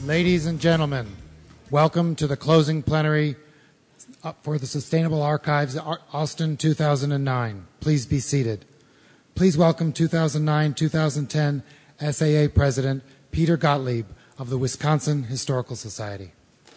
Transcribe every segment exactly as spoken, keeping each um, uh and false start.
Ladies and gentlemen, welcome to the closing plenary for the Sustainable Archives Austin two thousand nine. Please be seated. Please welcome two thousand nine to two thousand ten S A A President Peter Gottlieb of the Wisconsin Historical Society.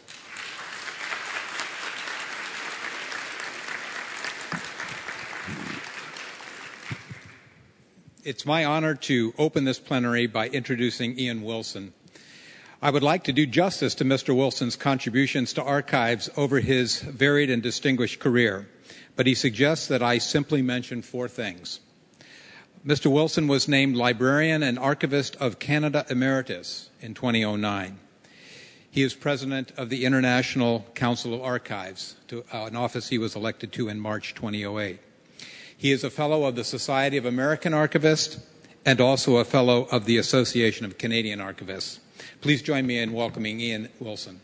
It's my honor to open this plenary by introducing Ian Wilson. I would like to do justice to Mister Wilson's contributions to archives over his varied and distinguished career, but he suggests that I simply mention four things. Mister Wilson was named Librarian and Archivist of Canada Emeritus in two thousand nine. He is President of the International Council of Archives, to, uh, an office he was elected to in March two thousand eight. He is a Fellow of the Society of American Archivists and also a Fellow of the Association of Canadian Archivists. Please join me in welcoming Ian Wilson.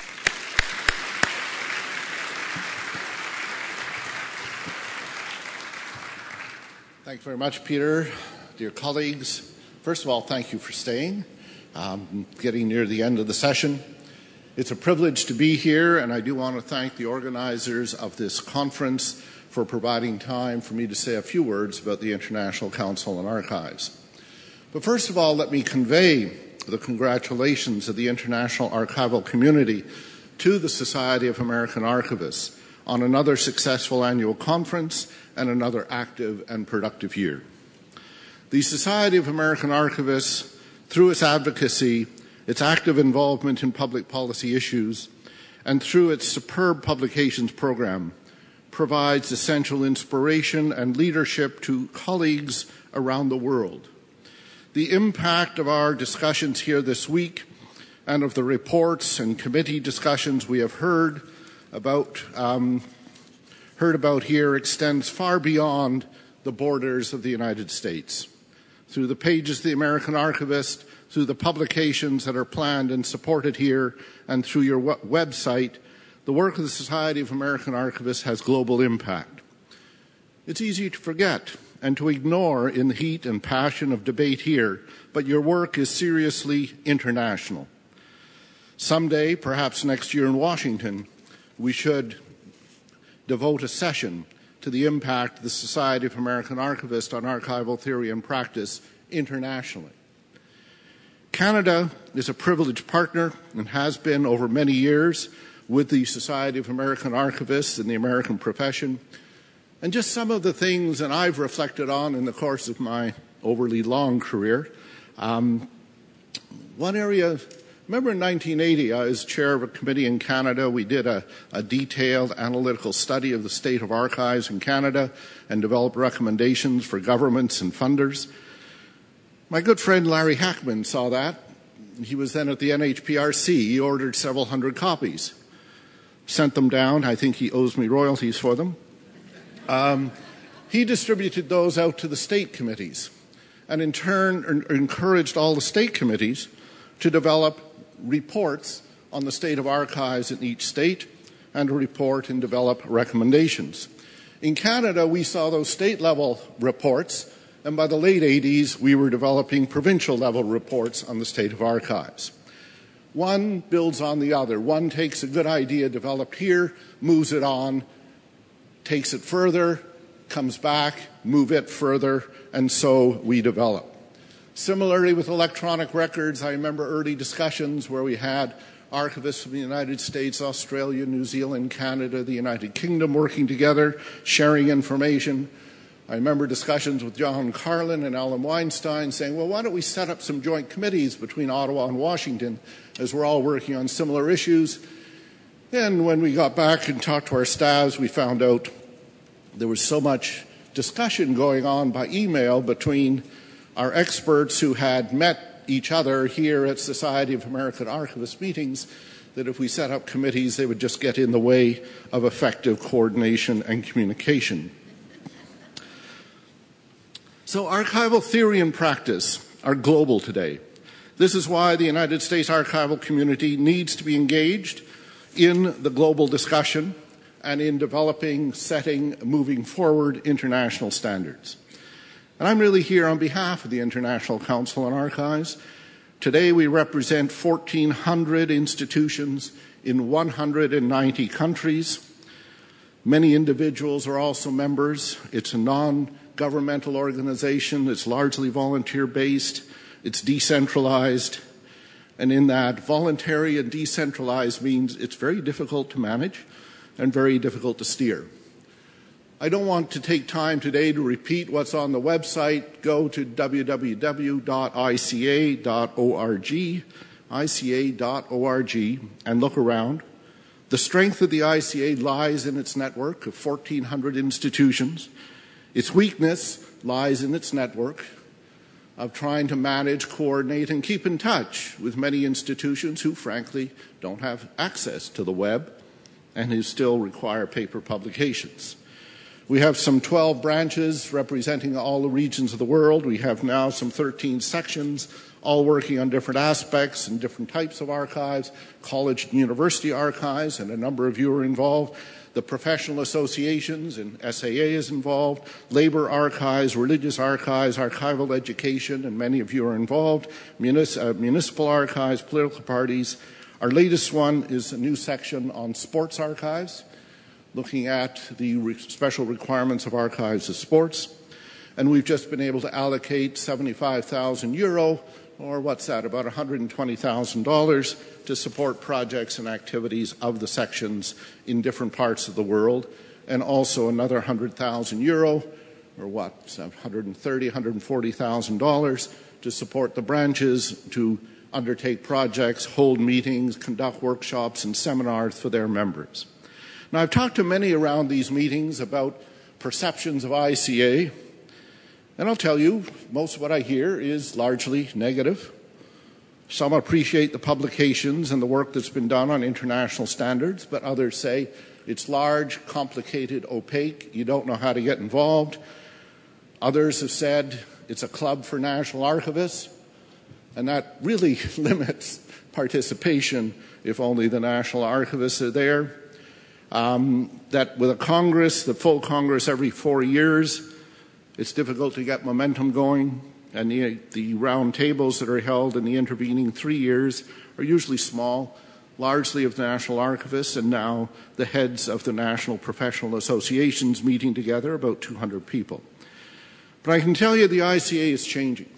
Thank you very much, Peter. Dear colleagues, first of all, thank you for staying. Um, getting near the end of the session. It's a privilege to be here, and I do want to thank the organizers of this conference for providing time for me to say a few words about the International Council on Archives. But first of all, let me convey the congratulations of the international archival community to the Society of American Archivists on another successful annual conference and another active and productive year. The Society of American Archivists, through its advocacy, its active involvement in public policy issues, and through its superb publications program, provides essential inspiration and leadership to colleagues around the world. The impact of our discussions here this week and of the reports and committee discussions we have heard about, um, heard about here extends far beyond the borders of the United States. Through the pages of the American Archivist, through the publications that are planned and supported here, and through your w- website, the work of the Society of American Archivists has global impact. It's easy to forget and to ignore in the heat and passion of debate here, but your work is seriously international. Someday, perhaps next year in Washington, we should devote a session to the impact of the Society of American Archivists on archival theory and practice internationally. Canada is a privileged partner and has been over many years with the Society of American Archivists and the American profession. And just some of the things that I've reflected on in the course of my overly long career. Um, one area, remember in nineteen eighty, I was chair of a committee in Canada. We did a, a detailed analytical study of the state of archives in Canada and developed recommendations for governments and funders. My good friend Larry Hackman saw that. He was then at the N H P R C. He ordered several hundred copies. Sent them down. I think he owes me royalties for them. Um, he distributed those out to the state committees and in turn er, encouraged all the state committees to develop reports on the state of archives in each state and to report and develop recommendations. In Canada, we saw those state-level reports, and by the late eighties, we were developing provincial-level reports on the state of archives. One builds on the other. One takes a good idea developed here, moves it on, takes it further, comes back, move it further, and so we develop. Similarly with electronic records, I remember early discussions where we had archivists from the United States, Australia, New Zealand, Canada, the United Kingdom working together, sharing information. I remember discussions with John Carlin and Alan Weinstein saying, well, why don't we set up some joint committees between Ottawa and Washington as we're all working on similar issues. And when we got back and talked to our staffs, we found out there was so much discussion going on by email between our experts who had met each other here at Society of American Archivists meetings that if we set up committees, they would just get in the way of effective coordination and communication. So archival theory and practice are global today. This is why the United States archival community needs to be engaged in the global discussion and in developing, setting, moving forward international standards. And I'm really here on behalf of the International Council on Archives Today we represent fourteen hundred institutions in one hundred ninety countries. Many individuals are also members. It's a non-governmental organization. It's largely volunteer-based. It's decentralized. And in that, voluntary and decentralized means it's very difficult to manage and very difficult to steer. I don't want to take time today to repeat what's on the website. Go to w w w dot i c a dot org, i c a dot org, and look around. The strength of the I C A lies in its network of fourteen hundred institutions. Its weakness lies in its network of trying to manage, coordinate, and keep in touch with many institutions who, frankly, don't have access to the web and who still require paper publications. We have some twelve branches representing all the regions of the world. We have now some thirteen sections, all working on different aspects and different types of archives, college and university archives, and a number of you are involved. The professional associations, and S A A is involved, labor archives, religious archives, archival education, and many of you are involved, Munis- uh, municipal archives, political parties. Our latest one is a new section on sports archives, looking at the re- special requirements of archives of sports. And we've just been able to allocate seventy-five thousand euro, or what's that, about one hundred twenty thousand dollars, to support projects and activities of the sections in different parts of the world, and also another one hundred thousand euro, or what, one hundred thirty thousand, one hundred forty thousand dollars to support the branches to undertake projects, hold meetings, conduct workshops and seminars for their members. Now, I've talked to many around these meetings about perceptions of I C A, and I'll tell you, most of what I hear is largely negative. Some appreciate the publications and the work that's been done on international standards, but others say it's large, complicated, opaque, you don't know how to get involved. Others have said it's a club for national archivists, and that really limits participation if only the national archivists are there. Um, that with a Congress, the full Congress every four years, it's difficult to get momentum going, and the, the round tables that are held in the intervening three years are usually small, largely of the national archivists, and now the heads of the national professional associations meeting together, about two hundred people. But I can tell you the I C A is changing.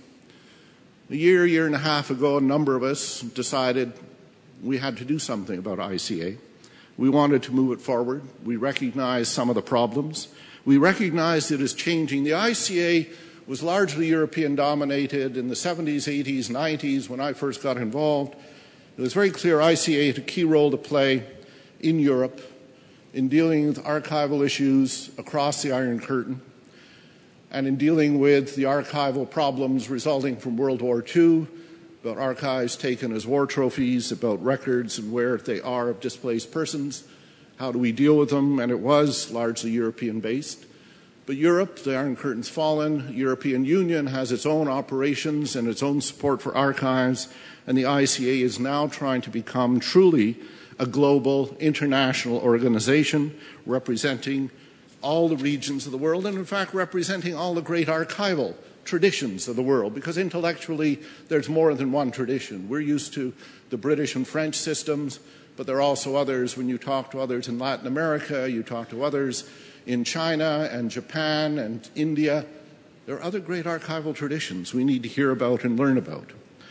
A year, year and a half ago, a number of us decided we had to do something about I C A. We wanted to move it forward. We recognized some of the problems. We recognized it is changing. The I C A was largely European-dominated in the seventies, eighties, nineties when I first got involved. It was very clear I C A had a key role to play in Europe in dealing with archival issues across the Iron Curtain and in dealing with the archival problems resulting from World War Two, about archives taken as war trophies, about records and where they are of displaced persons. How do we deal with them? And it was largely European-based. But Europe, the Iron Curtain's fallen, European Union has its own operations and its own support for archives, and the I C A is now trying to become truly a global, international organization representing all the regions of the world, and in fact representing all the great archival traditions of the world, because intellectually there's more than one tradition. We're used to the British and French systems, but there are also others. When you talk to others in Latin America, you talk to others in China and Japan and India, there are other great archival traditions we need to hear about and learn about.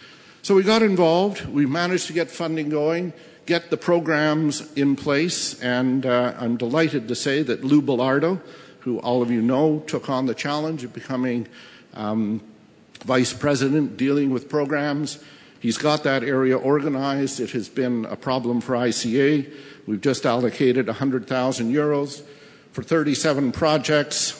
So we got involved. We managed to get funding going, get the programs in place, and uh, I'm delighted to say that Lou Bellardo, who all of you know, took on the challenge of becoming um, vice president dealing with programs. He's got that area organized. It has been a problem for I C A. We've just allocated one hundred thousand euros for thirty-seven projects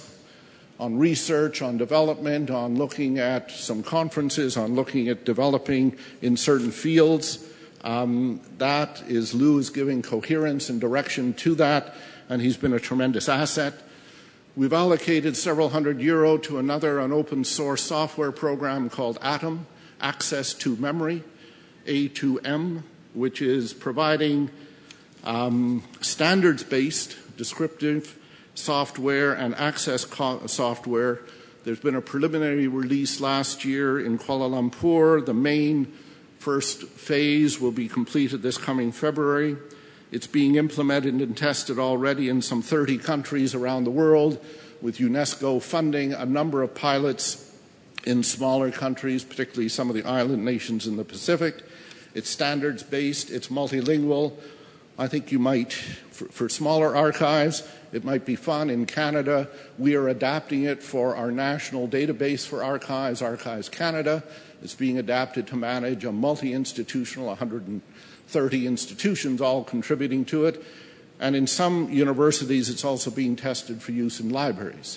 on research, on development, on looking at some conferences, on looking at developing in certain fields. Um, that is, Lou is giving coherence and direction to that, and he's been a tremendous asset. We've allocated several hundred euro to another, an open source software program called Atom, Access to Memory, A two M, which is providing um, standards-based descriptive software and access co- software. There's been a preliminary release last year in Kuala Lumpur. The main First phase will be completed this coming February. It's being implemented and tested already in some thirty countries around the world, with UNESCO funding a number of pilots in smaller countries, particularly some of the island nations in the Pacific. It's standards-based, it's multilingual. I think you might, for, for smaller archives, it might be fun. In Canada, we are adapting it for our national database for archives, Archives Canada. It's being adapted to manage a multi-institutional, one hundred thirty institutions all contributing to it. And in some universities, it's also being tested for use in libraries.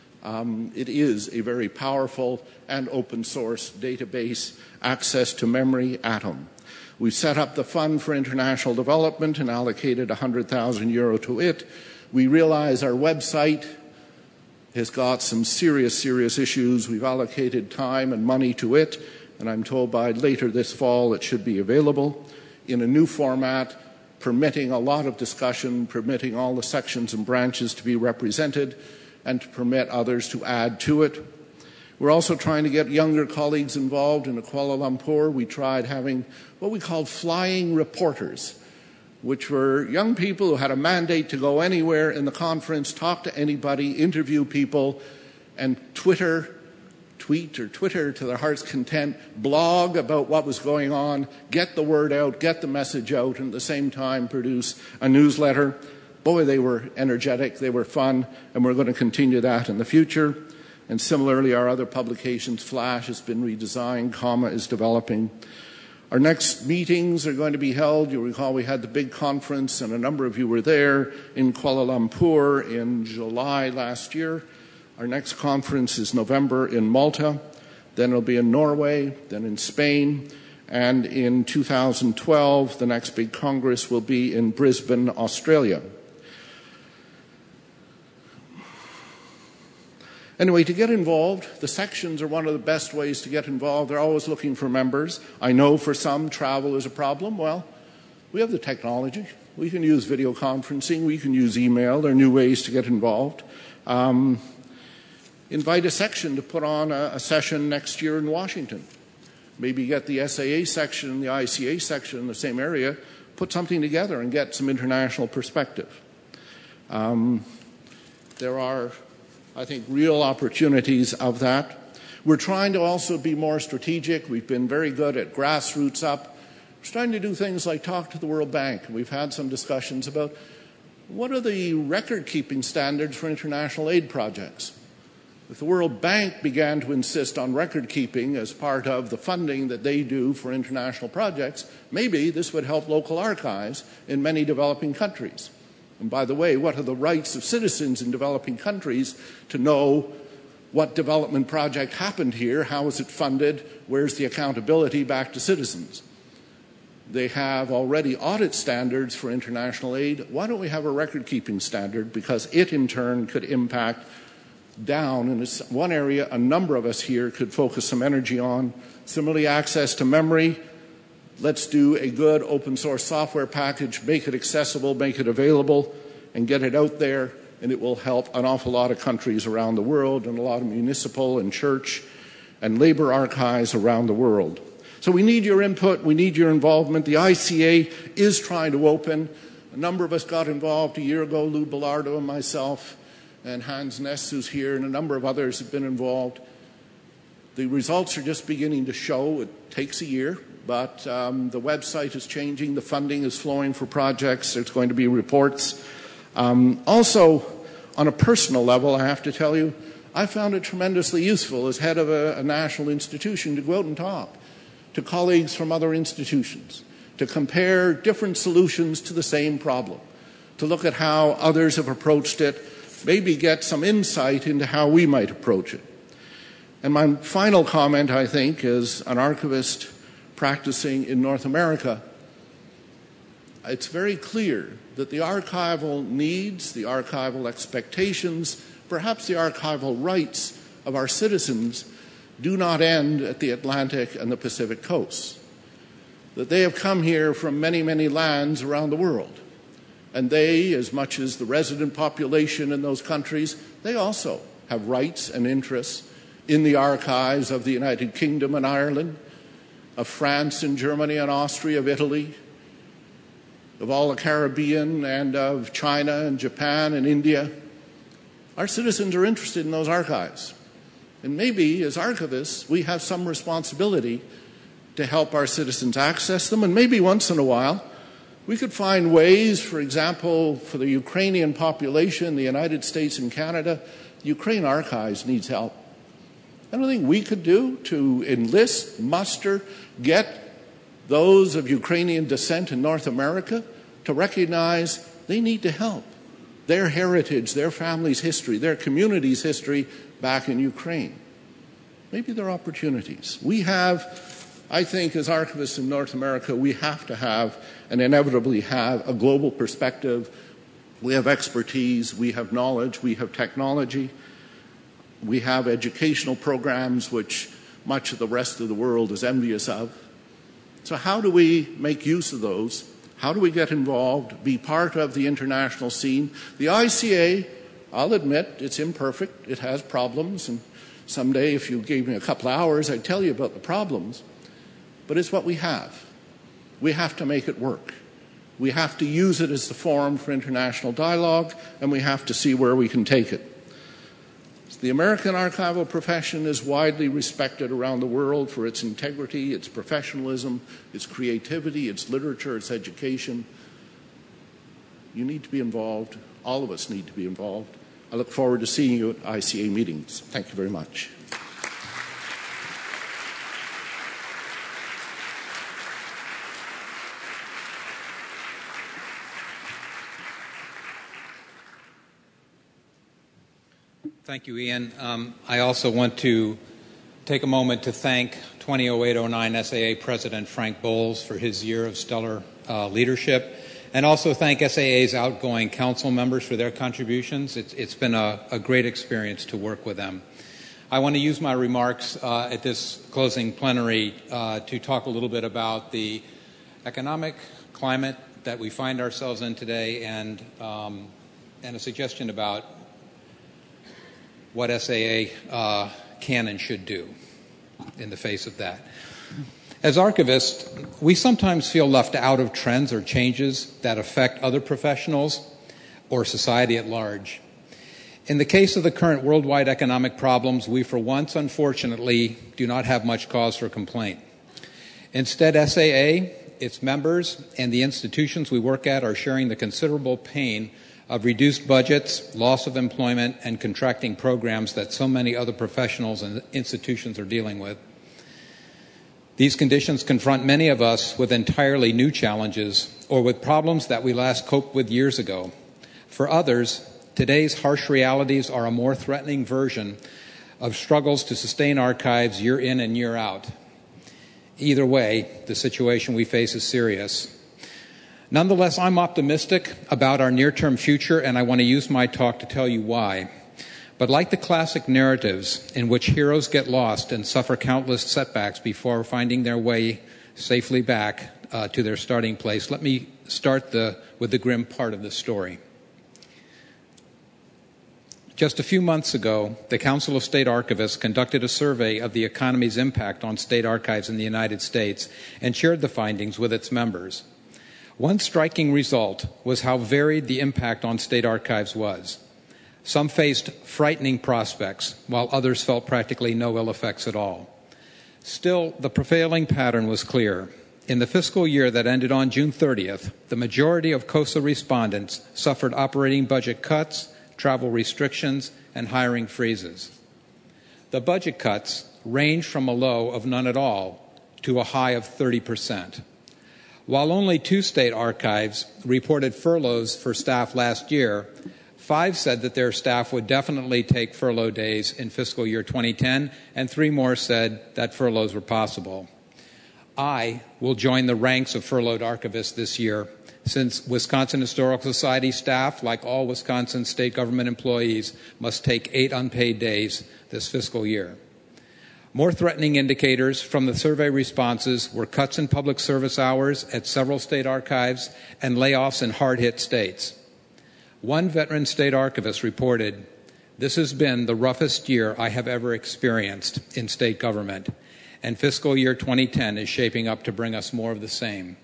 Um, it is a very powerful and open source database, access to memory, Atom. We've set up the Fund for International Development and allocated one hundred thousand euro to it. We realize our website has got some serious, serious issues. We've allocated time and money to it, and I'm told by later this fall it should be available in a new format, permitting a lot of discussion, permitting all the sections and branches to be represented, and to permit others to add to it. We're also trying to get younger colleagues involved. In Kuala Lumpur, we tried having what we called flying reporters, which were young people who had a mandate to go anywhere in the conference, talk to anybody, interview people, and Twitter, tweet or Twitter to their heart's content, blog about what was going on, get the word out, get the message out, and at the same time produce a newsletter. Boy, they were energetic, they were fun, and we're going to continue that in the future. And similarly, our other publications, Flash has been redesigned, Comma is developing. Our next meetings are going to be held. You'll recall we had the big conference, and a number of you were there in Kuala Lumpur in July last year. Our next conference is November in Malta. Then it'll be in Norway, then in Spain. And in two thousand twelve, the next big congress will be in Brisbane, Australia. Anyway, to get involved, the sections are one of the best ways to get involved. They're always looking for members. I know for some travel is a problem. Well, we have the technology. We can use video conferencing. We can use email. There are new ways to get involved. Um, invite a section to put on a, a session next year in Washington. Maybe get the S A A section and the I C A section in the same area, put something together and get some international perspective. Um, there are, I think, real opportunities of that. We're trying to also be more strategic. We've been very good at grassroots up. We're starting to do things like talk to the World Bank. We've had some discussions about what are the record-keeping standards for international aid projects. If the World Bank began to insist on record-keeping as part of the funding that they do for international projects, maybe this would help local archives in many developing countries. And by the way, what are the rights of citizens in developing countries to know what development project happened here, how is it funded, where's the accountability back to citizens? They have already audit standards for international aid. Why don't we have a record-keeping standard? Because it, in turn, could impact down in one area a number of us here could focus some energy on. Similarly, access to memory. Let's do a good open source software package, make it accessible, make it available, and get it out there, and it will help an awful lot of countries around the world and a lot of municipal and church and labor archives around the world. So we need your input, we need your involvement. The I C A is trying to open. A number of us got involved a year ago, Lou Bellardo and myself, and Hans Ness, who's here, and a number of others have been involved. The results are just beginning to show. It takes a year, but um, the website is changing. The funding is flowing for projects. There's going to be reports. Um, also, on a personal level, I have to tell you, I found it tremendously useful as head of a, a national institution to go out and talk to colleagues from other institutions, to compare different solutions to the same problem, to look at how others have approached it, maybe get some insight into how we might approach it. And my final comment, I think, as an archivist practicing in North America, it's very clear that the archival needs, the archival expectations, perhaps the archival rights of our citizens do not end at the Atlantic and the Pacific coasts. That they have come here from many, many lands around the world. And they, as much as the resident population in those countries, they also have rights and interests in the archives of the United Kingdom and Ireland, of France and Germany and Austria, of Italy, of all the Caribbean and of China and Japan and India. Our citizens are interested in those archives. And maybe, as archivists, we have some responsibility to help our citizens access them. And maybe once in a while, we could find ways, for example, for the Ukrainian population, the United States and Canada, Ukraine Archives needs help. Anything we could do to enlist, muster, get those of Ukrainian descent in North America to recognize they need to help their heritage, their family's history, their community's history back in Ukraine. Maybe there are opportunities. We have, I think, as archivists in North America, we have to have and inevitably have a global perspective. We have expertise, we have knowledge, we have technology, we have educational programs which much of the rest of the world is envious of. So how do we make use of those? How do we get involved, be part of the international scene? The I C A, I'll admit, it's imperfect, it has problems, and someday if you gave me a couple of hours, I'd tell you about the problems. But it's what we have. We have to make it work. We have to use it as the forum for international dialogue, and we have to see where we can take it. The American archival profession is widely respected around the world for its integrity, its professionalism, its creativity, its literature, its education. You need to be involved. All of us need to be involved. I look forward to seeing you at I C A meetings. Thank you very much. Thank you, Ian. Um, I also want to take a moment to thank twenty oh eight oh nine S A A President Frank Bowles for his year of stellar uh, leadership, and also thank S A A's outgoing council members for their contributions. It's, it's been a, a great experience to work with them. I want to use my remarks uh, at this closing plenary uh, to talk a little bit about the economic climate that we find ourselves in today, and um, and a suggestion about what S A A uh, can and should do in the face of that. As archivists, we sometimes feel left out of trends or changes that affect other professionals or society at large. In the case of the current worldwide economic problems, we for once, unfortunately, do not have much cause for complaint. Instead, S A A, its members, and the institutions we work at are sharing the considerable pain of reduced budgets, loss of employment, and contracting programs that so many other professionals and institutions are dealing with. These conditions confront many of us with entirely new challenges or with problems that we last coped with years ago. For others, today's harsh realities are a more threatening version of struggles to sustain archives year in and year out. Either way, the situation we face is serious. Nonetheless, I'm optimistic about our near-term future, and I want to use my talk to tell you why. But like the classic narratives in which heroes get lost and suffer countless setbacks before finding their way safely back uh, to their starting place, let me start the, with the grim part of the story. Just a few months ago, the Council of State Archivists conducted a survey of the economy's impact on state archives in the United States and shared the findings with its members. One striking result was how varied the impact on state archives was. Some faced frightening prospects, while others felt practically no ill effects at all. Still, the prevailing pattern was clear. In the fiscal year that ended on June thirtieth, the majority of COSA respondents suffered operating budget cuts, travel restrictions, and hiring freezes. The budget cuts ranged from a low of none at all to a high of thirty percent. While only two state archives reported furloughs for staff last year, five said that their staff would definitely take furlough days in fiscal year twenty ten, and three more said that furloughs were possible. I will join the ranks of furloughed archivists this year, since Wisconsin Historical Society staff, like all Wisconsin state government employees, must take eight unpaid days this fiscal year. More threatening indicators from the survey responses were cuts in public service hours at several state archives and layoffs in hard-hit states. One veteran state archivist reported, "This has been the roughest year I have ever experienced in state government, and fiscal year twenty ten is shaping up to bring us more of the same.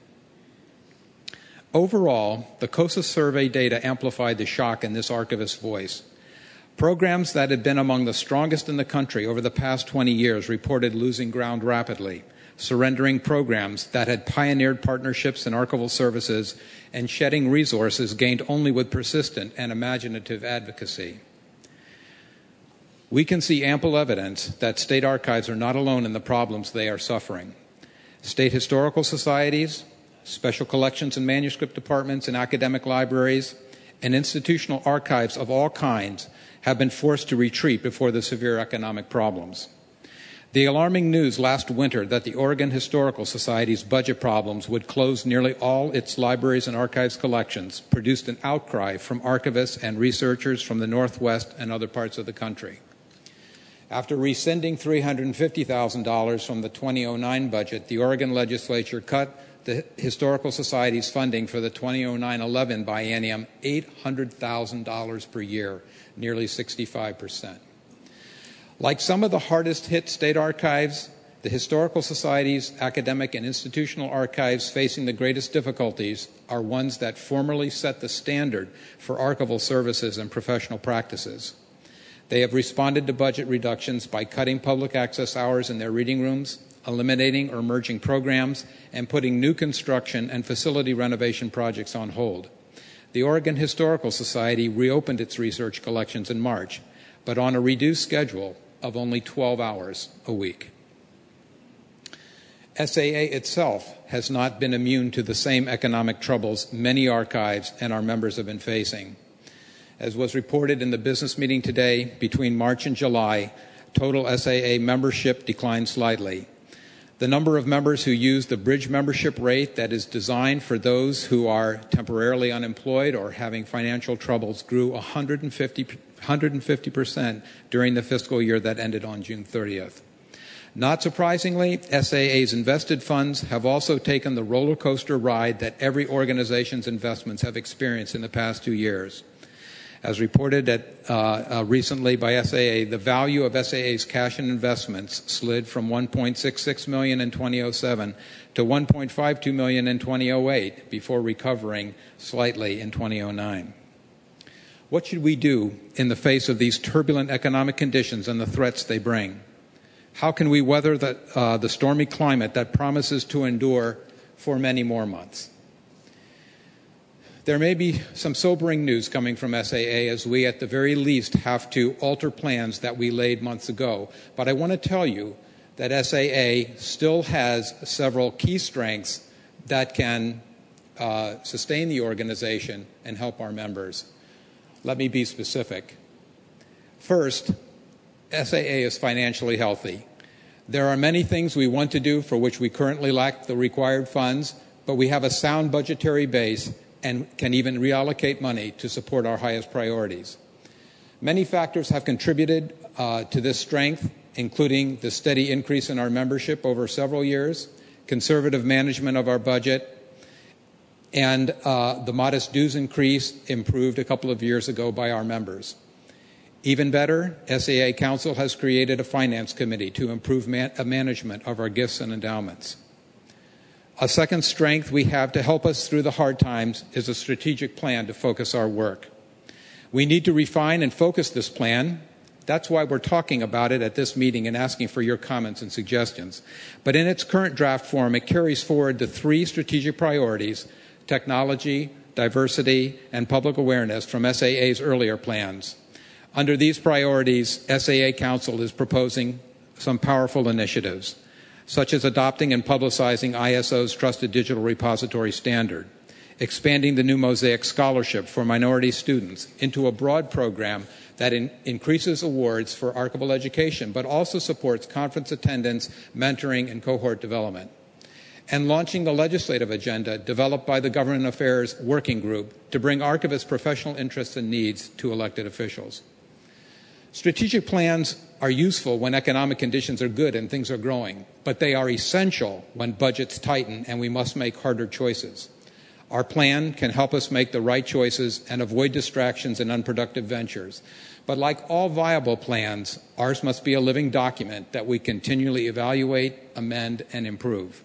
Overall, the COSA survey data amplified the shock in this archivist's voice. Programs that had been among the strongest in the country over the past twenty years reported losing ground rapidly, surrendering programs that had pioneered partnerships in archival services and shedding resources gained only with persistent and imaginative advocacy. We can see ample evidence that state archives are not alone in the problems they are suffering. State historical societies, special collections and manuscript departments in academic libraries, and institutional archives of all kinds have been forced to retreat before the severe economic problems. The alarming news last winter that the Oregon Historical Society's budget problems would close nearly all its libraries and archives collections produced an outcry from archivists and researchers from the Northwest and other parts of the country. After rescinding three hundred fifty thousand dollars from the twenty oh nine budget, the Oregon legislature cut the Historical Society's funding for the twenty oh nine eleven biennium eight hundred thousand dollars per year, nearly sixty-five percent. Like some of the hardest hit state archives, the Historical Society's academic and institutional archives facing the greatest difficulties are ones that formerly set the standard for archival services and professional practices. They have responded to budget reductions by cutting public access hours in their reading rooms, eliminating or merging programs, and putting new construction and facility renovation projects on hold. The Oregon Historical Society reopened its research collections in March, but on a reduced schedule of only twelve hours a week. S A A itself has not been immune to the same economic troubles many archives and our members have been facing. As was reported in the business meeting today, between March and July, total S A A membership declined slightly. The number of members who use the bridge membership rate that is designed for those who are temporarily unemployed or having financial troubles grew one hundred fifty percent during the fiscal year that ended on June thirtieth. Not surprisingly, S A A's invested funds have also taken the roller coaster ride that every organization's investments have experienced in the past two years. As reported at, uh, uh, recently by S A A, the value of S A A's cash and investments slid from one point six six million dollars in twenty oh seven to one point five two million dollars in twenty oh eight before recovering slightly in twenty oh nine. What should we do in the face of these turbulent economic conditions and the threats they bring? How can we weather the, uh, the stormy climate that promises to endure for many more months? There may be some sobering news coming from S A A as we at the very least have to alter plans that we laid months ago. But I want to tell you that S A A still has several key strengths that can uh, sustain the organization and help our members. Let me be specific. First, S A A is financially healthy. There are many things we want to do for which we currently lack the required funds, but we have a sound budgetary base and can even reallocate money to support our highest priorities. Many factors have contributed uh, to this strength, including the steady increase in our membership over several years, conservative management of our budget, and uh, the modest dues increase improved a couple of years ago by our members. Even better, S A A Council has created a finance committee to improve man- management of our gifts and endowments. A second strength we have to help us through the hard times is a strategic plan to focus our work. We need to refine and focus this plan. That's why we're talking about it at this meeting and asking for your comments and suggestions. But in its current draft form, it carries forward the three strategic priorities: technology, diversity, and public awareness from S A A's earlier plans. Under these priorities, S A A Council is proposing some powerful initiatives, such as adopting and publicizing I S O's Trusted Digital Repository Standard, expanding the new Mosaic Scholarship for minority students into a broad program that in, increases awards for archival education, but also supports conference attendance, mentoring, and cohort development, and launching the legislative agenda developed by the Government Affairs Working Group to bring archivists' professional interests and needs to elected officials. Strategic plans are useful when economic conditions are good and things are growing, but they are essential when budgets tighten and we must make harder choices. Our plan can help us make the right choices and avoid distractions and unproductive ventures. But like all viable plans, ours must be a living document that we continually evaluate, amend, and improve.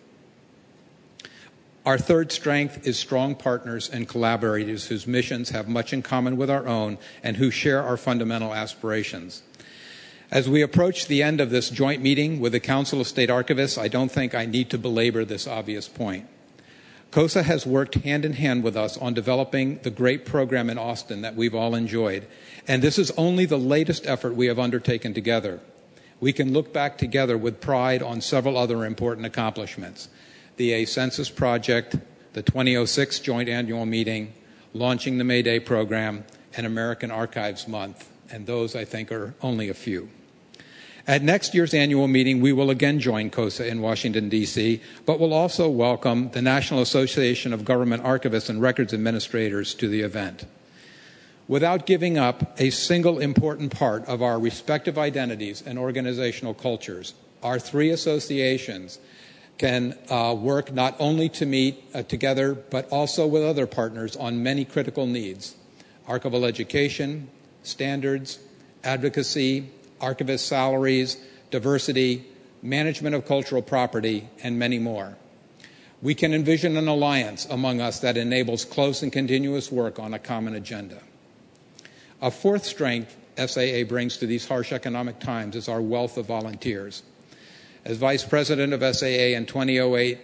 Our third strength is strong partners and collaborators whose missions have much in common with our own and who share our fundamental aspirations. As we approach the end of this joint meeting with the Council of State Archivists, I don't think I need to belabor this obvious point. COSA has worked hand in hand with us on developing the great program in Austin that we've all enjoyed, and this is only the latest effort we have undertaken together. We can look back together with pride on several other important accomplishments: the A Census Project, the twenty oh six Joint Annual Meeting, launching the May Day program, and American Archives Month, and those, I think, are only a few. At next year's annual meeting, we will again join COSA in Washington, D C, but we'll also welcome the National Association of Government Archivists and Records Administrators to the event. Without giving up a single important part of our respective identities and organizational cultures, our three associations can uh, work not only to meet uh, together, but also with other partners on many critical needs: archival education, standards, advocacy, archivist salaries, diversity, management of cultural property, and many more. We can envision an alliance among us that enables close and continuous work on a common agenda. A fourth strength S A A brings to these harsh economic times is our wealth of volunteers. As Vice President of S A A in twenty oh eight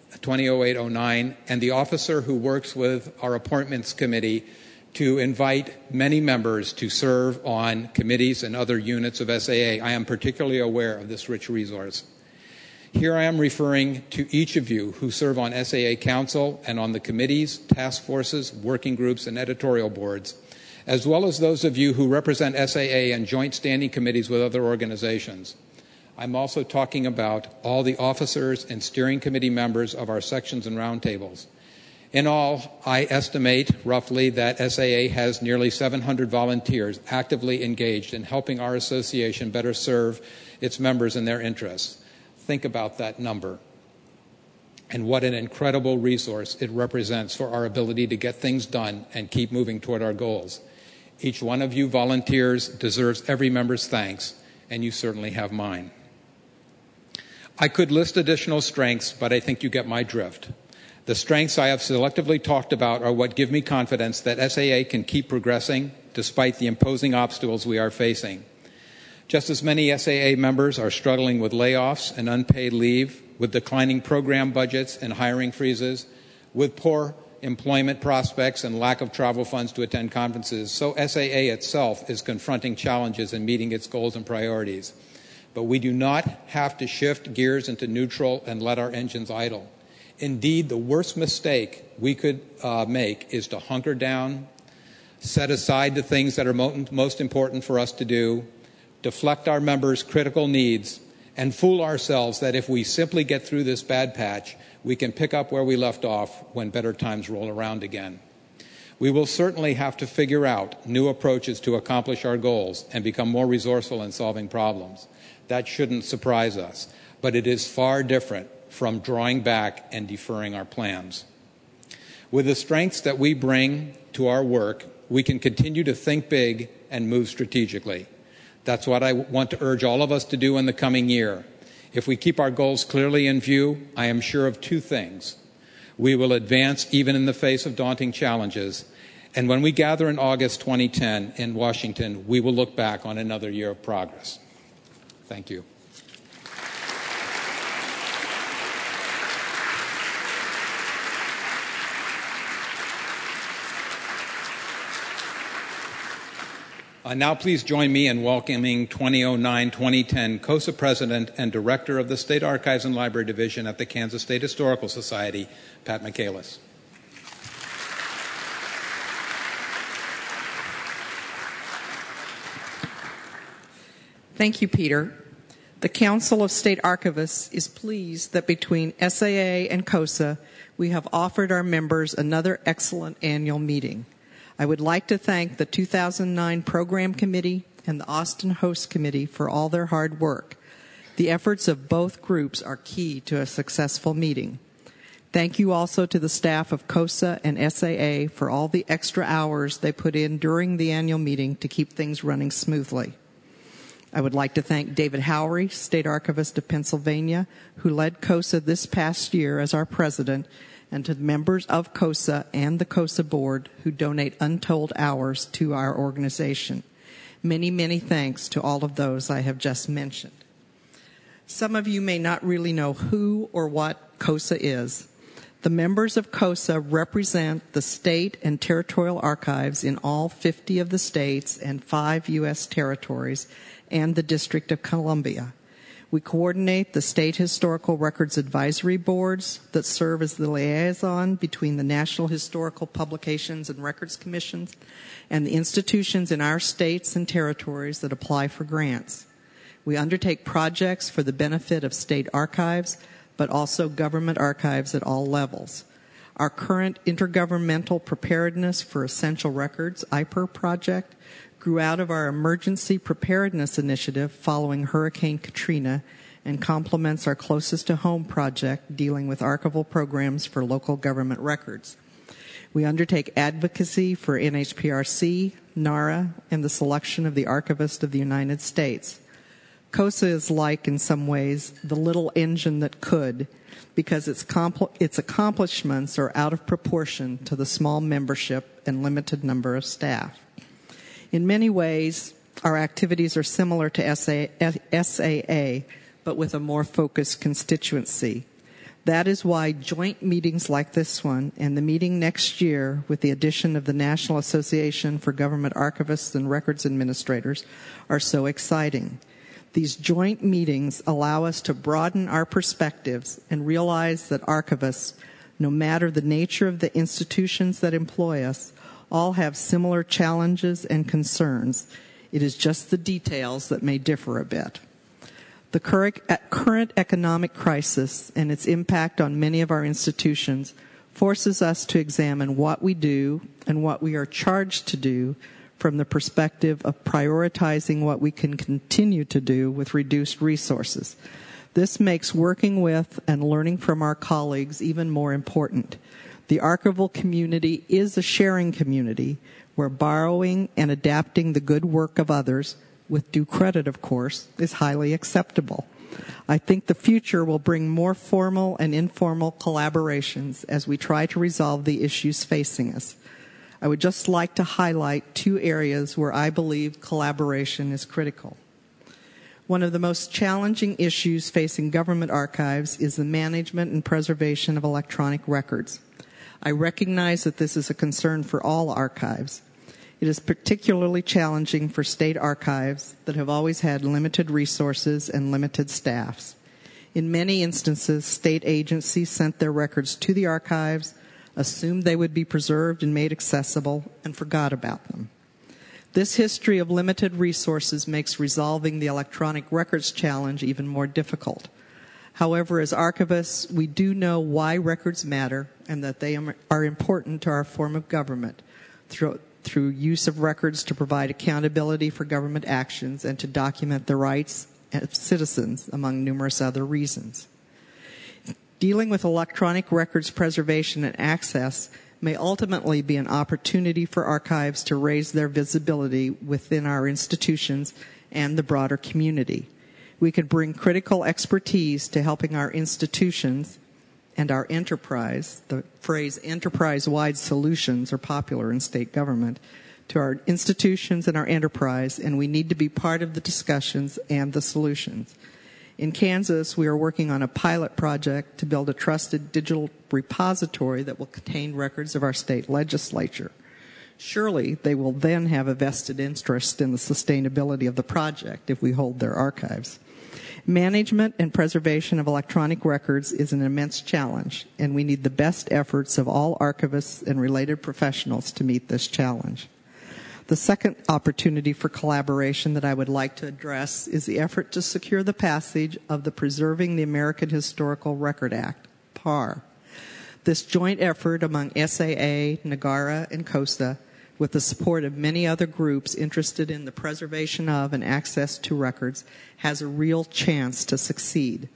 oh nine and the officer who works with our appointments committee to invite many members to serve on committees and other units of S A A, I am particularly aware of this rich resource. Here I am referring to each of you who serve on S A A Council and on the committees, task forces, working groups, and editorial boards, as well as those of you who represent S A A and joint standing committees with other organizations. I'm also talking about all the officers and steering committee members of our sections and roundtables. In all, I estimate roughly that S A A has nearly seven hundred volunteers actively engaged in helping our association better serve its members and their interests. Think about that number and what an incredible resource it represents for our ability to get things done and keep moving toward our goals. Each one of you volunteers deserves every member's thanks, and you certainly have mine. I could list additional strengths, but I think you get my drift. The strengths I have selectively talked about are what give me confidence that S A A can keep progressing despite the imposing obstacles we are facing. Just as many S A A members are struggling with layoffs and unpaid leave, with declining program budgets and hiring freezes, with poor employment prospects and lack of travel funds to attend conferences, so S A A itself is confronting challenges in meeting its goals and priorities. But we do not have to shift gears into neutral and let our engines idle. Indeed, the worst mistake we could uh, make is to hunker down, set aside the things that are mo- most important for us to do, deflect our members' critical needs, and fool ourselves that if we simply get through this bad patch, we can pick up where we left off when better times roll around again. We will certainly have to figure out new approaches to accomplish our goals and become more resourceful in solving problems. That shouldn't surprise us, but it is far different from drawing back and deferring our plans. With the strengths that we bring to our work, we can continue to think big and move strategically. That's what I want to urge all of us to do in the coming year. If we keep our goals clearly in view, I am sure of two things. We will advance even in the face of daunting challenges, and when we gather in August twenty ten in Washington, we will look back on another year of progress. Thank you. Uh, now please join me in welcoming twenty oh nine twenty ten COSA President and Director of the State Archives and Library Division at the Kansas State Historical Society, Pat Michaelis. Thank you, Peter. The Council of State Archivists is pleased that between S A A and COSA, we have offered our members another excellent annual meeting. I would like to thank the two thousand nine Program Committee and the Austin Host Committee for all their hard work. The efforts of both groups are key to a successful meeting. Thank you also to the staff of COSA and S A A for all the extra hours they put in during the annual meeting to keep things running smoothly. I would like to thank David Howery, State Archivist of Pennsylvania, who led COSA this past year as our president, and to the members of COSA and the COSA board who donate untold hours to our organization. Many, many thanks to all of those I have just mentioned. Some of you may not really know who or what COSA is. The members of COSA represent the state and territorial archives in all fifty of the states and five U S territories and the District of Columbia. We coordinate the state historical records advisory boards that serve as the liaison between the National Historical Publications and Records Commissions and the institutions in our states and territories that apply for grants. We undertake projects for the benefit of state archives, but also government archives at all levels. Our current Intergovernmental Preparedness for Essential Records, I P E R project, grew out of our Emergency Preparedness Initiative following Hurricane Katrina and complements our Closest to Home project dealing with archival programs for local government records. We undertake advocacy for N H P R C, NARA, and the selection of the Archivist of the United States. COSA is like, in some ways, the little engine that could, because its, compl- its accomplishments are out of proportion to the small membership and limited number of staff. In many ways, our activities are similar to S A A, but with a more focused constituency. That is why joint meetings like this one and the meeting next year with the addition of the National Association for Government Archivists and Records Administrators are so exciting. These joint meetings allow us to broaden our perspectives and realize that archivists, no matter the nature of the institutions that employ us, all have similar challenges and concerns. It is just the details that may differ a bit. The current economic crisis and its impact on many of our institutions forces us to examine what we do and what we are charged to do from the perspective of prioritizing what we can continue to do with reduced resources. This makes working with and learning from our colleagues even more important. The archival community is a sharing community where borrowing and adapting the good work of others, with due credit, of course, is highly acceptable. I think the future will bring more formal and informal collaborations as we try to resolve the issues facing us. I would just like to highlight two areas where I believe collaboration is critical. One of the most challenging issues facing government archives is the management and preservation of electronic records. I recognize that this is a concern for all archives. It is particularly challenging for state archives that have always had limited resources and limited staffs. In many instances, state agencies sent their records to the archives, assumed they would be preserved and made accessible, and forgot about them. This history of limited resources makes resolving the electronic records challenge even more difficult. However, as archivists, we do know why records matter and that they are important to our form of government through, through use of records to provide accountability for government actions and to document the rights of citizens, among numerous other reasons. Dealing with electronic records preservation and access may ultimately be an opportunity for archives to raise their visibility within our institutions and the broader community. We could bring critical expertise to helping our institutions and our enterprise. The phrase enterprise-wide solutions are popular in state government, to our institutions and our enterprise, and we need to be part of the discussions and the solutions. In Kansas, we are working on a pilot project to build a trusted digital repository that will contain records of our state legislature. Surely they will then have a vested interest in the sustainability of the project if we hold their archives. Management and preservation of electronic records is an immense challenge, and we need the best efforts of all archivists and related professionals to meet this challenge. The second opportunity for collaboration that I would like to address is the effort to secure the passage of the Preserving the American Historical Record Act, P A R. This joint effort among S A A, NAGARA, and COSA, with the support of many other groups interested in the preservation of and access to records, has a real chance to succeed.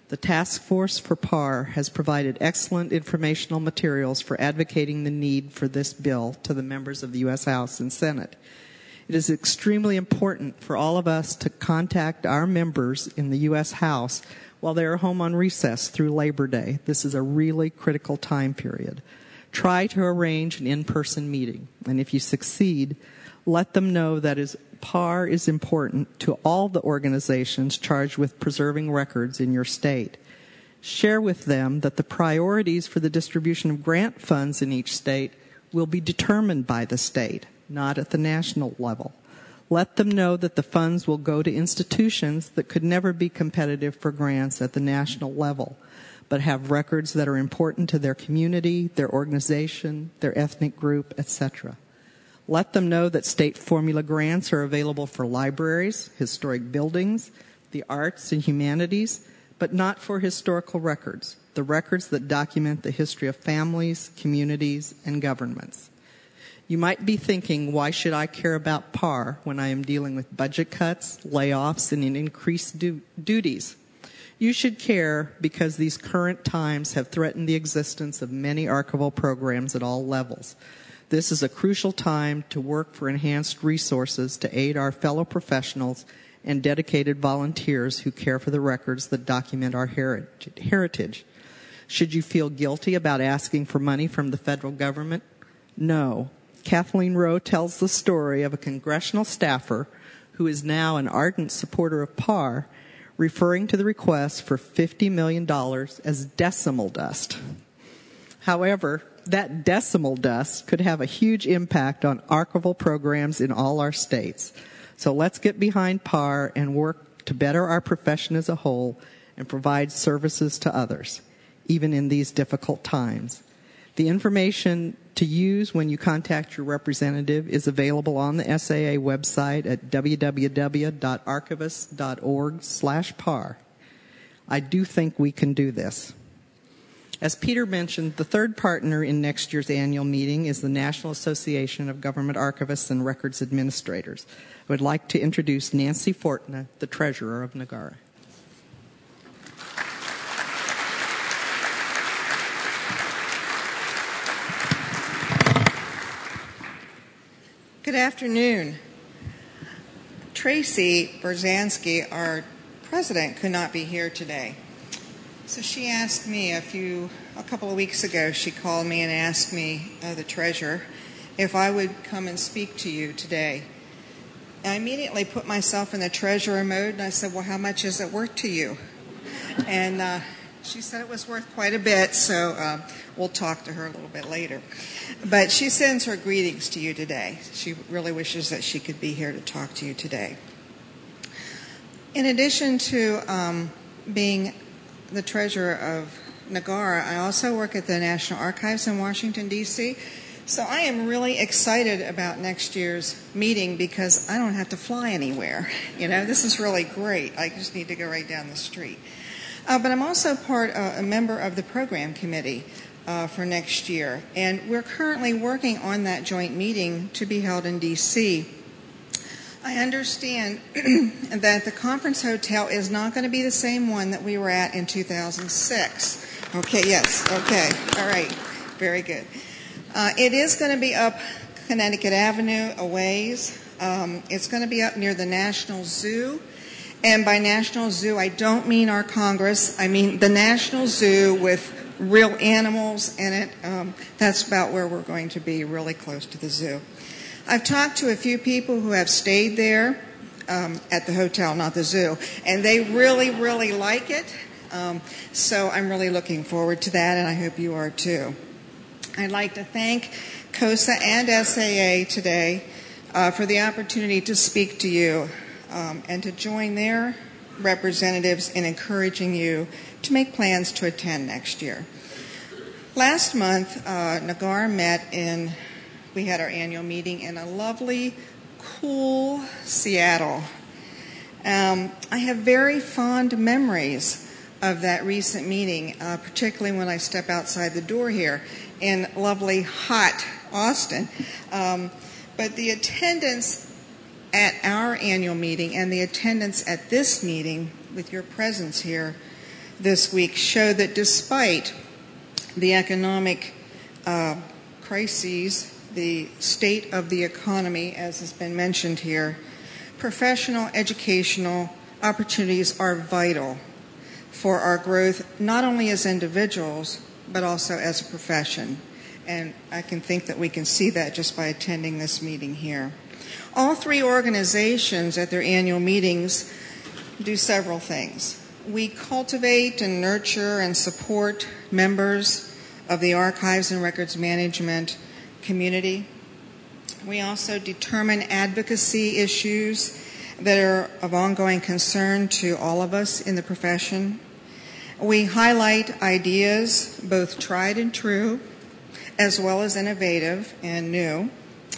The Task Force for P A R has provided excellent informational materials for advocating the need for this bill to the members of the U S House and Senate. It is extremely important for all of us to contact our members in the U S House while they are home on recess through Labor Day. This is a really critical time period. Try to arrange an in-person meeting, and if you succeed, let them know that is, P A R is important to all the organizations charged with preserving records in your state. Share with them that the priorities for the distribution of grant funds in each state will be determined by the state, not at the national level. Let them know that the funds will go to institutions that could never be competitive for grants at the national level, but have records that are important to their community, their organization, their ethnic group, et cetera. Let them know that state formula grants are available for libraries, historic buildings, the arts and humanities, but not for historical records, the records that document the history of families, communities, and governments. You might be thinking, why should I care about P A R when I am dealing with budget cuts, layoffs, and increased du- duties? You should care because these current times have threatened the existence of many archival programs at all levels. This is a crucial time to work for enhanced resources to aid our fellow professionals and dedicated volunteers who care for the records that document our heritage. Should you feel guilty about asking for money from the federal government? No. Kathleen Rowe tells the story of a congressional staffer who is now an ardent supporter of P A R, referring to the request for fifty million dollars as decimal dust. However, that decimal dust could have a huge impact on archival programs in all our states. So let's get behind P A R and work to better our profession as a whole and provide services to others, even in these difficult times. The information to use when you contact your representative is available on the S A A website at w w w dot archivist dot org slash P A R. I do think we can do this. As Peter mentioned, the third partner in next year's annual meeting is the National Association of Government Archivists and Records Administrators. I would like to introduce Nancy Fortna, the treasurer of NAGARA. Good afternoon. Tracy Berzansky, our president, could not be here today. So she asked me a few, a couple of weeks ago, she called me and asked me, uh, the treasurer, if I would come and speak to you today. I immediately put myself in the treasurer mode, and I said, well, how much is it worth to you? And uh, she said it was worth quite a bit, so uh, we'll talk to her a little bit later. But she sends her greetings to you today. She really wishes that she could be here to talk to you today. In addition to um, being the treasurer of NAGARA, I also work at the National Archives in Washington, D C, so I am really excited about next year's meeting because I don't have to fly anywhere. You know, this is really great. I just need to go right down the street. Uh, but I'm also part, uh, a member of the program committee uh, for next year, and we're currently working on that joint meeting to be held in D C. I understand that the conference hotel is not going to be the same one that we were at in two thousand six. Okay, yes, okay, all right, very good. Uh, it is going to be up Connecticut Avenue a ways. Um, it's going to be up near the National Zoo. And by National Zoo, I don't mean our Congress. I mean the National Zoo with real animals in it. Um, that's about where we're going to be, really close to the zoo. I've talked to a few people who have stayed there um, at the hotel, not the zoo, and they really, really like it. Um, so I'm really looking forward to that, and I hope you are too. I'd like to thank COSA and S A A today uh, for the opportunity to speak to you um, and to join their representatives in encouraging you to make plans to attend next year. Last month, uh, NAGARA met in, we had our annual meeting in a lovely, cool Seattle. Um, I have very fond memories of that recent meeting, uh, particularly when I step outside the door here in lovely, hot Austin. Um, but the attendance at our annual meeting and the attendance at this meeting with your presence here this week show that despite the economic uh, crises, the state of the economy, as has been mentioned here, professional educational opportunities are vital for our growth, not only as individuals, but also as a profession. And I can think that we can see that just by attending this meeting here. All three organizations at their annual meetings do several things. We cultivate and nurture and support members of the archives and records management community. We also determine advocacy issues that are of ongoing concern to all of us in the profession. We highlight ideas, both tried and true, as well as innovative and new.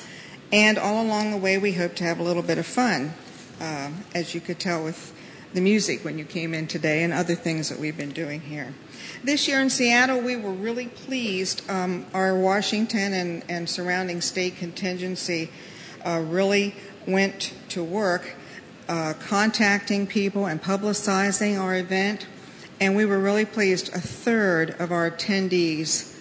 And all along the way, we hope to have a little bit of fun, uh, as you could tell with the music when you came in today and other things that we've been doing here. This year in Seattle, we were really pleased. Um, our Washington and, and surrounding state contingency uh, really went to work uh, contacting people and publicizing our event, and we were really pleased. A third of our attendees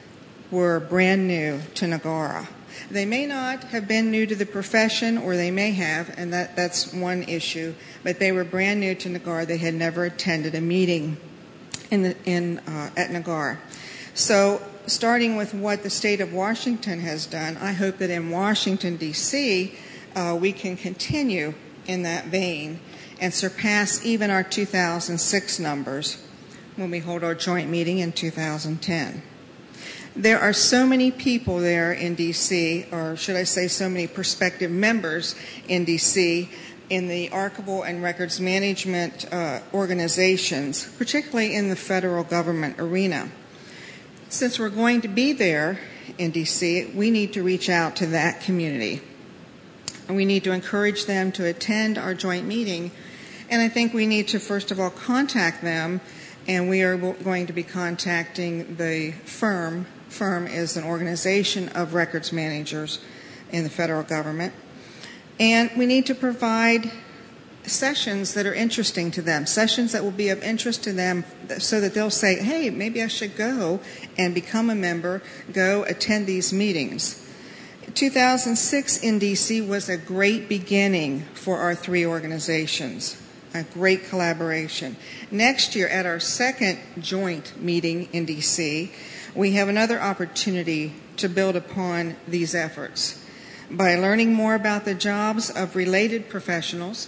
were brand new to Nagara. They may not have been new to the profession, or they may have, and that, that's one issue, but they were brand new to Nagara. They had never attended a meeting in the, in, uh, at Nagara. So starting with what the state of Washington has done, I hope that in Washington, D C, uh, we can continue in that vein and surpass even our two thousand six numbers when we hold our joint meeting in two thousand ten. There are so many people there in D C, or should I say so many prospective members in D C, in the archival and records management uh, organizations, particularly in the federal government arena. Since we're going to be there in D C, we need to reach out to that community. And we need to encourage them to attend our joint meeting. And I think we need to, first of all, contact them. And we are going to be contacting the firm. Firm is an organization of records managers in the federal government. And we need to provide sessions that are interesting to them, sessions that will be of interest to them so that they'll say, hey, maybe I should go and become a member, go attend these meetings. two thousand six in D C was a great beginning for our three organizations, a great collaboration. Next year, at our second joint meeting in D C, we have another opportunity to build upon these efforts by learning more about the jobs of related professionals,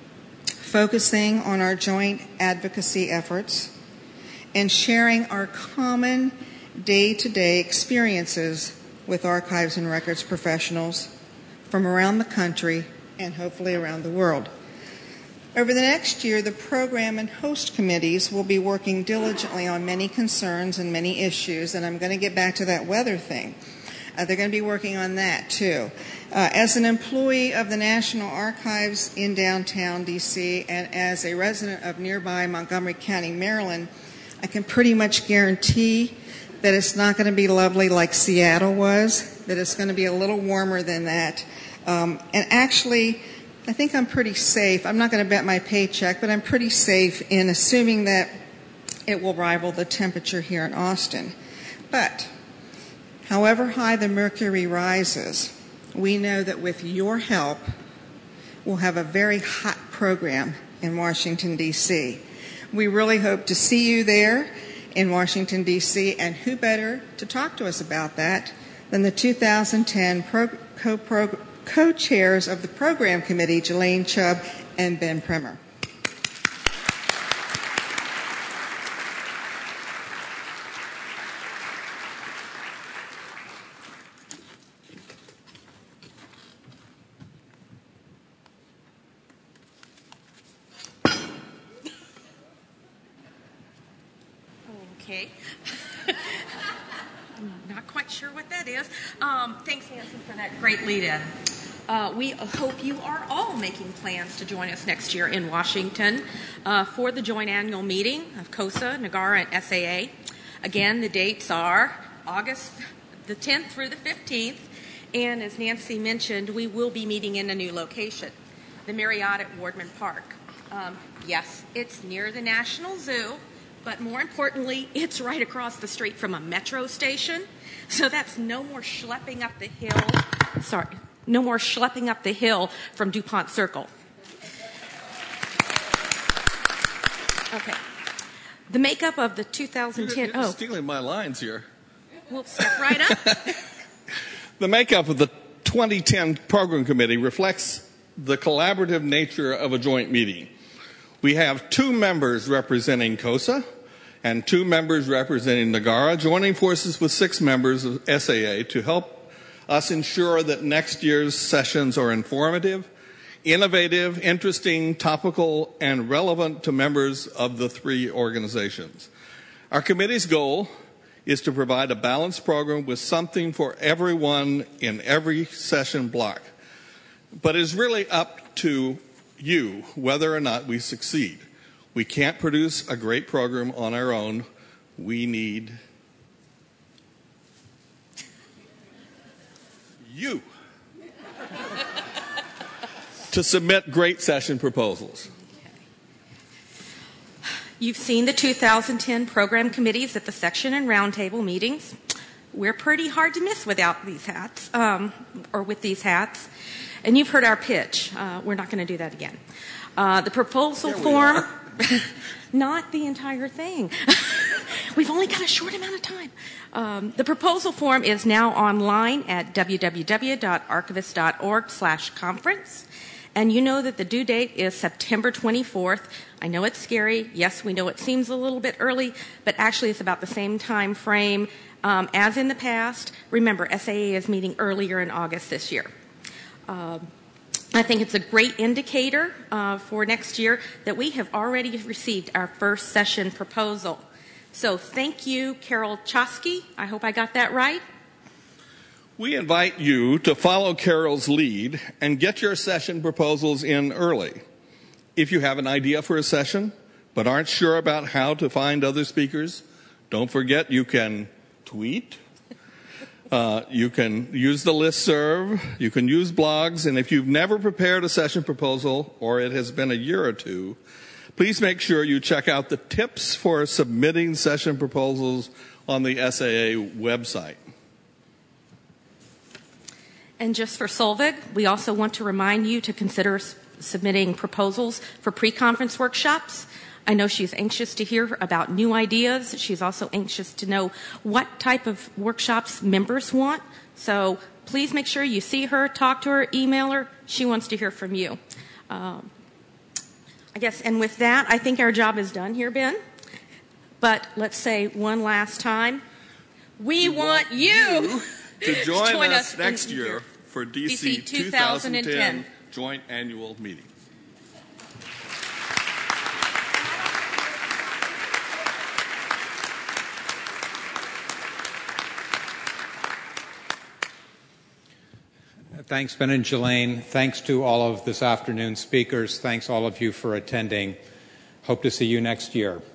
focusing on our joint advocacy efforts, and sharing our common day-to-day experiences with archives and records professionals from around the country and hopefully around the world. Over the next year, the program and host committees will be working diligently on many concerns and many issues, and I'm going to get back to that weather thing. Uh, they're going to be working on that, too. Uh, as an employee of the National Archives in downtown D C and as a resident of nearby Montgomery County, Maryland, I can pretty much guarantee that it's not going to be lovely like Seattle was, that it's going to be a little warmer than that. Um, and actually, I think I'm pretty safe. I'm not going to bet my paycheck, but I'm pretty safe in assuming that it will rival the temperature here in Austin. But however high the mercury rises, we know that with your help, we'll have a very hot program in Washington, D C. We really hope to see you there in Washington, D C, and who better to talk to us about that than the two thousand ten pro- co-pro- co-chairs of the program committee, Jelaine Chubb and Ben Primer. Okay. I'm not quite sure what that is. Um, thanks, Nancy, for that great lead-in. Uh, we hope you are all making plans to join us next year in Washington uh, for the joint annual meeting of COSA, Nagara, and S A A. Again, the dates are August the tenth through the fifteenth, and as Nancy mentioned, we will be meeting in a new location, the Marriott at Wardman Park. Um, yes, it's near the National Zoo, but more importantly, it's right across the street from a metro station. So that's no more schlepping up the hill. Sorry, no more schlepping up the hill from DuPont Circle. Okay. The makeup of the two thousand ten... You're, you're oh, stealing my lines here. We'll step right up. The makeup of the twenty ten Program Committee reflects the collaborative nature of a joint meeting. We have two members representing COSA and two members representing NAGARA, joining forces with six members of S A A to help us ensure that next year's sessions are informative, innovative, interesting, topical, and relevant to members of the three organizations. Our committee's goal is to provide a balanced program with something for everyone in every session block. But it's really up to you whether or not we succeed. We can't produce a great program on our own. We need you to submit great session proposals. You've seen the two thousand ten program committees at the section and roundtable meetings. We're pretty hard to miss without these hats, um, or with these hats. And you've heard our pitch. Uh, we're not going to do that again. Uh, the proposal There we form, are. not the entire thing. We've only got a short amount of time. Um, the proposal form is now online at www.archivist.org slash conference. And you know that the due date is September twenty-fourth. I know it's scary. Yes, we know it seems a little bit early, but actually it's about the same time frame um, as in the past. Remember, S A A is meeting earlier in August this year. Um, I think it's a great indicator uh, for next year that we have already received our first session proposal. So thank you, Carol Chosky. I hope I got that right. We invite you to follow Carol's lead and get your session proposals in early. If you have an idea for a session but aren't sure about how to find other speakers, don't forget you can tweet, uh, you can use the listserv, you can use blogs, and if you've never prepared a session proposal or it has been a year or two, please make sure you check out the tips for submitting session proposals on the S A A website. And just for Solvig, we also want to remind you to consider s- submitting proposals for pre-conference workshops. I know she's anxious to hear about new ideas. She's also anxious to know what type of workshops members want. So please make sure you see her, talk to her, email her. She wants to hear from you. Um, I guess, and with that, I think our job is done here, Ben. But let's say one last time. We, we want, want you to join, join us, us next in, year for D C, D C two thousand ten Joint Annual Meeting. Thanks, Ben and Jelaine. Thanks to all of this afternoon's speakers. Thanks all of you for attending. Hope to see you next year.